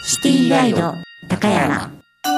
シティガイド高山。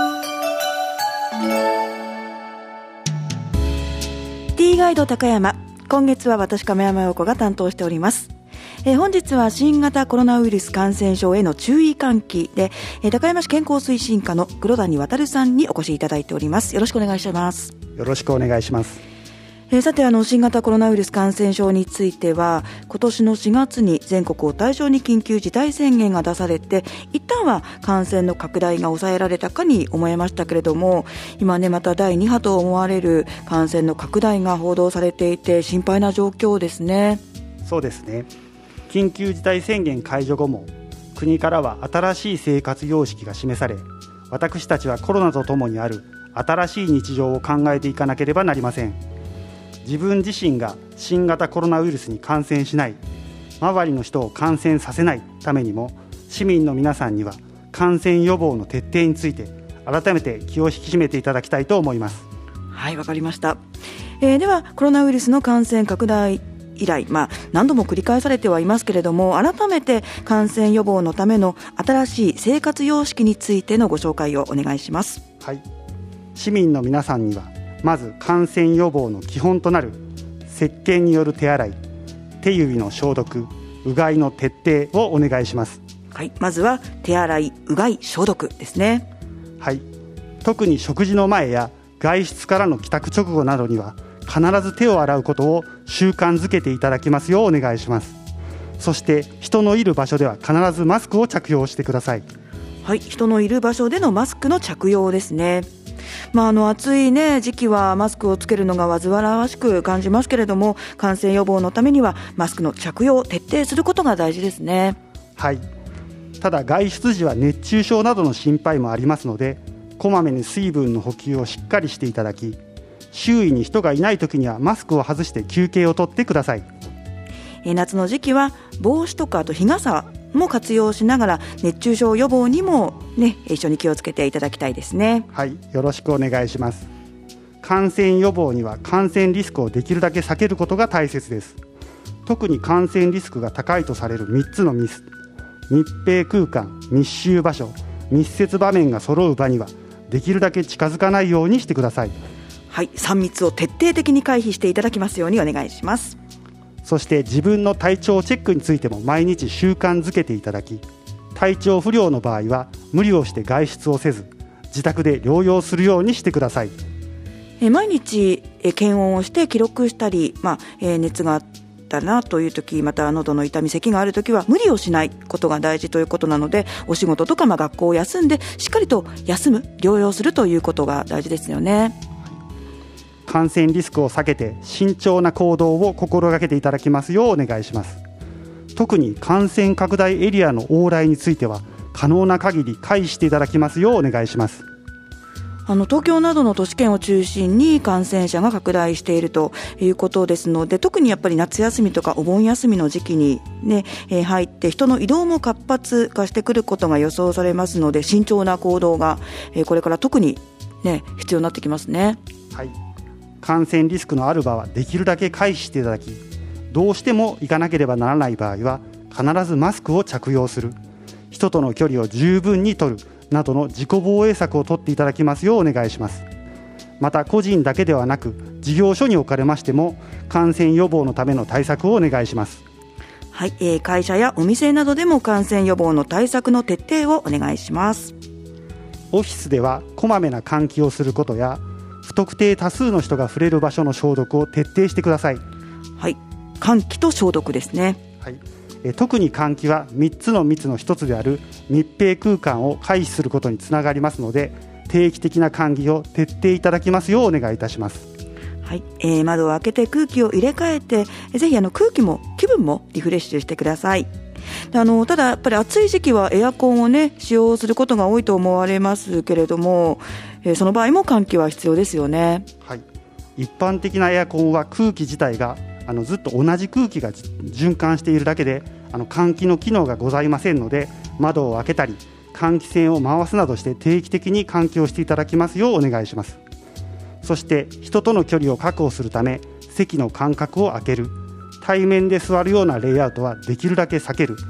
シティガイド高山、今月は私亀山陽子が担当しております。本日は新型コロナウイルス感染症への注意喚起で、高山市健康推進課の黒谷渉さんにお越しいただいております。よろしくお願いします。 よろしくお願いします。 さて新型コロナウイルス感染症については今年の4月に全国を対象に緊急事態宣言が出されて、一旦は感染の拡大が抑えられたかに思えましたけれども、今ねまた第2波と思われる感染の拡大が報道されていて心配な状況ですね。 そうですね。緊急事態宣言解除後も国からは新しい生活様式が示され、私たちはコロナとともにある新しい日常を考えていかなければなりません。自分自身が新型コロナウイルスに感染しない、周りの人を感染させないためにも、市民の皆さんには感染予防の徹底について改めて気を引き締めていただきたいと思います。 はい、わかりました。ではコロナウイルスの感染拡大以来、何度も繰り返されてはいますけれども、改めて感染予防のための新しい生活様式についてのご紹介をお願いします。 はい、市民の皆さんにはまず感染予防の基本となる石鹸による手洗い、手指の消毒、うがいの徹底をお願いします。 はい、まずは手洗い、うがい、消毒ですね。 はい、特に食事の前や外出からの帰宅直後などには必ず手を洗うことを習慣づけていただきますようお願いします。そして人のいる場所では必ずマスクを着用してください。 はい、人のいる場所でのマスクの着用ですね。暑い時期はマスクをつけるのが煩わしく感じますけれども、感染予防のためにはマスクの着用を徹底することが大事ですね。 はい、ただ外出時は熱中症などの心配もありますので、こまめに水分の補給をしっかりしていただき、周囲に人がいない時にはマスクを外して休憩をとってください。 夏の時期は帽子とか日傘も活用しながら熱中症予防にも、一緒に気をつけていただきたいですね。 はい、よろしくお願いします。感染予防には感染リスクをできるだけ避けることが大切です。特に感染リスクが高いとされる3つのミス、密閉空間、密集場所、密接場面が揃う場にはできるだけ近づかないようにしてください。 はい、3密を徹底的に回避していただきますようにお願いします。 そして自分の体調チェックについても毎日習慣づけていただき、体調不良の場合は無理をして外出をせず自宅で療養するようにしてください。 毎日検温をして記録したり、熱があったなという時、また喉の痛み咳がある時は無理をしないことが大事ということなので、お仕事とか学校を休んでしっかりと休む、療養するということが大事ですよね。 感染リスクを避けて慎重な行動を心がけていただきますようお願いします。特に感染拡大エリアの往来については可能な限り回避していただきますようお願いします。 東京などの都市圏を中心に感染者が拡大しているということですので、特にやっぱり夏休みとかお盆休みの時期に、入って人の移動も活発化してくることが予想されますので、慎重な行動が、これから特に、必要になってきますね。 はい、感染リスクのある場はできるだけ回避していただき、どうしても行かなければならない場合は必ずマスクを着用する、人との距離を十分に取るなどの自己防衛策を取っていただきますようお願いします。また個人だけではなく事業所におかれましても感染予防のための対策をお願いします。 はい、会社やお店などでも感染予防の対策の徹底をお願いします。 オフィスではこまめな換気をすることや、不特定多数の人が触れる場所の消毒を徹底してください。 はい、換気と消毒ですね。 はい、特に換気は3つの密の1つである密閉空間を回避することにつながりますので、定期的な換気を徹底いただきますようお願いいたします。 はい、窓を開けて空気を入れ替えて、ぜひ空気も気分もリフレッシュしてください。ただやっぱり暑い時期はエアコンを使用することが多いと思われますけれども、その場合も換気は必要ですよね。 はい、一般的なエアコンは空気自体がずっと同じ空気が循環しているだけで換気の機能がございませんので、窓を開けたり換気扇を回すなどして定期的に換気をしていただきますようお願いします。そして人との距離を確保するため席の間隔を空ける、対面で座るようなレイアウトはできるだけ避ける、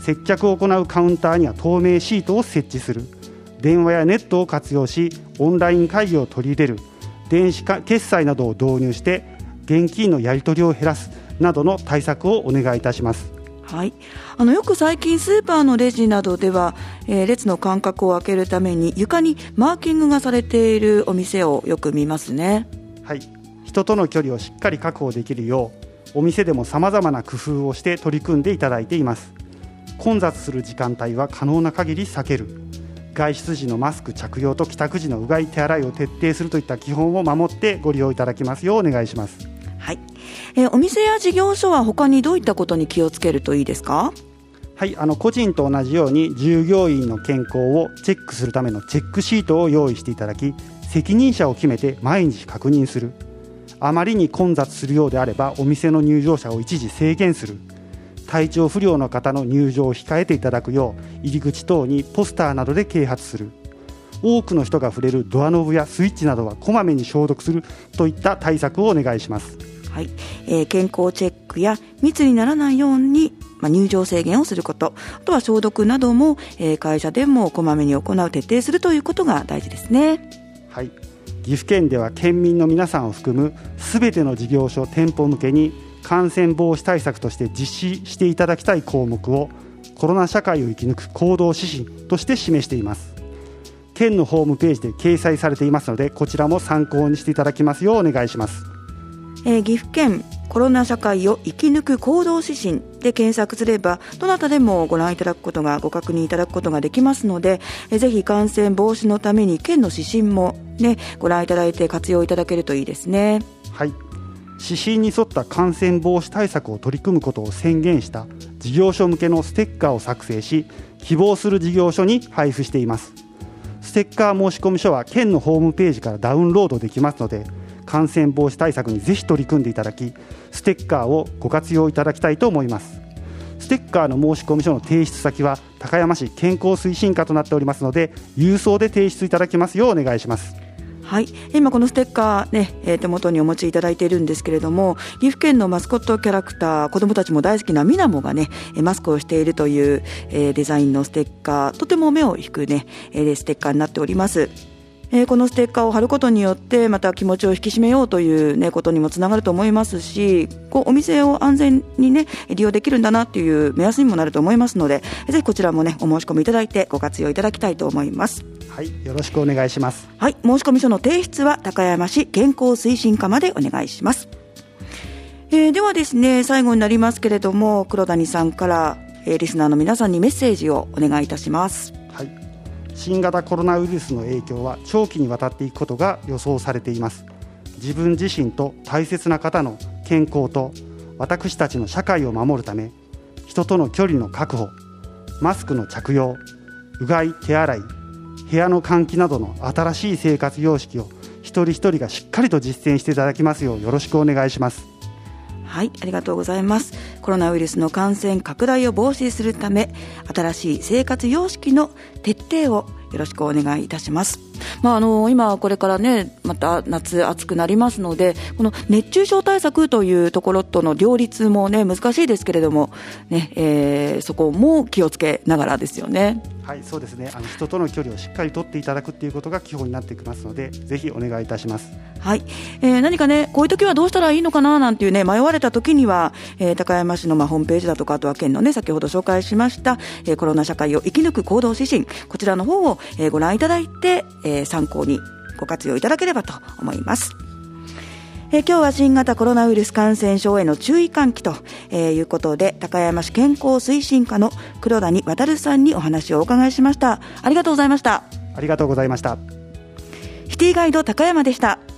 接客を行うカウンターには透明シートを設置する、電話やネットを活用しオンライン会議を取り入れる、電子決済などを導入して現金のやり取りを減らすなどの対策をお願いいたします。 はい、よく最近スーパーのレジなどでは、列の間隔を空けるために床にマーキングがされているお店をよく見ますね。 はい、人との距離をしっかり確保できるようお店でも様々な工夫をして取り組んでいただいています。混雑する時間帯は可能な限り避ける、外出時のマスク着用と帰宅時のうがい手洗いを徹底するといった基本を守ってご利用いただきますようお願いします。 はい、お店や事業所は他にどういったことに気をつけるといいですか？ はい、個人と同じように従業員の健康をチェックするためのチェックシートを用意していただき、責任者を決めて毎日確認する、あまりに混雑するようであればお店の入場者を一時制限する、体調不良の方の入場を控えていただくよう入り口等にポスターなどで啓発する、多くの人が触れるドアノブやスイッチなどはこまめに消毒するといった対策をお願いします。 はい、健康チェックや密にならないように、入場制限をすること、あとは消毒なども、会社でもこまめに行う、徹底するということが大事ですね。 はい、岐阜県では県民の皆さんを含むすべての事業所店舗向けに感染防止対策として実施していただきたい項目をコロナ社会を生き抜く行動指針として示しています。県のホームページで掲載されていますので、こちらも参考にしていただきますようお願いします。 岐阜県コロナ社会を生き抜く行動指針で検索すればどなたでもご覧いただくことがご確認いただくことができますので、ぜひ感染防止のために県の指針も、ご覧いただいて活用いただけるといいですね。 はい、指針に沿った感染防止対策を取り組むことを宣言した事業所向けのステッカーを作成し希望する事業所に配布しています。ステッカー申込書は県のホームページからダウンロードできますので、感染防止対策にぜひ取り組んでいただき、ステッカーをご活用いただきたいと思います。ステッカーの申込書の提出先は高山市健康推進課となっておりますので、郵送で提出いただきますようお願いします。 はい、今このステッカー、手元にお持ちいただいているんですけれども、岐阜県のマスコットキャラクター、子どもたちも大好きなミナモがマスクをしているという、デザインのステッカー、とても目を引くステッカーになっております。このステッカーを貼ることによってまた気持ちを引き締めようということにもつながると思いますし、お店を安全に利用できるんだなという目安にもなると思いますので、ぜひこちらもお申し込みいただいてご活用いただきたいと思います。 はい、よろしくお願いします。 はい、申込書の提出は高山市健康推進課までお願いします。ではですね、最後になりますけれども、黒谷さんから、リスナーの皆さんにメッセージをお願いいたします。 はい、新型コロナウイルスの影響は長期にわたっていくことが予想されています。自分自身と大切な方の健康と私たちの社会を守るため、人との距離の確保、マスクの着用、うがい手洗い、部屋の換気などの新しい生活様式を一人一人がしっかりと実践していただきますようよろしくお願いします。 はい、ありがとうございます。コロナウイルスの感染拡大を防止するため、新しい生活様式の徹底をよろしくお願いいたします。今これからまた夏暑くなりますので、この熱中症対策というところとの両立も難しいですけれども、そこも気をつけながらですよね。 はい、そうですね。人との距離をしっかりとっていただくということが基本になってきますので、ぜひお願いいたします。はい、 何かこういう時はどうしたらいいのかななんていう迷われた時には、高山市のホームページだとか、あとは県の先ほど紹介しました、コロナ社会を生き抜く行動指針、こちらの方を、ご覧いただいて、参考にご活用いただければと思います。今日は新型コロナウイルス感染症への注意喚起ということで、高山市健康推進課の黒谷渉さんにお話をお伺いしました。ありがとうございました。 ありがとうございました。 シティガイド高山でした。